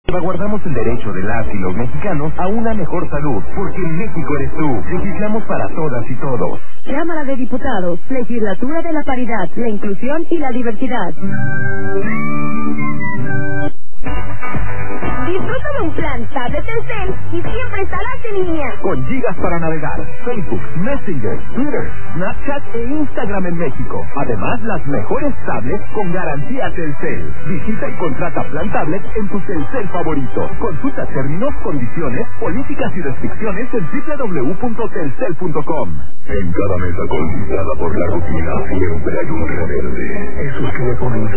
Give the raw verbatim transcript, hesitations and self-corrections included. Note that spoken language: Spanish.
Salvaguardamos el derecho de las y los mexicanos a una mejor salud, porque México eres tú. Legislamos para todas y todos. Cámara de Diputados, Legislatura de la Paridad, la Inclusión y la Diversidad. Disfruta de un plan tablet Telcel y siempre estarás en línea. Con gigas para navegar, Facebook, Messenger, Twitter, Snapchat e Instagram en México. Además, las mejores tablets con garantía Telcel. Visita y contrata plan tablet en tu Telcel favorito. Consulta términos, condiciones, políticas y restricciones en doble u doble u doble u punto telcel punto com. En cada mesa conquistada por la rutina siempre hay un reverde. Esos que le ponen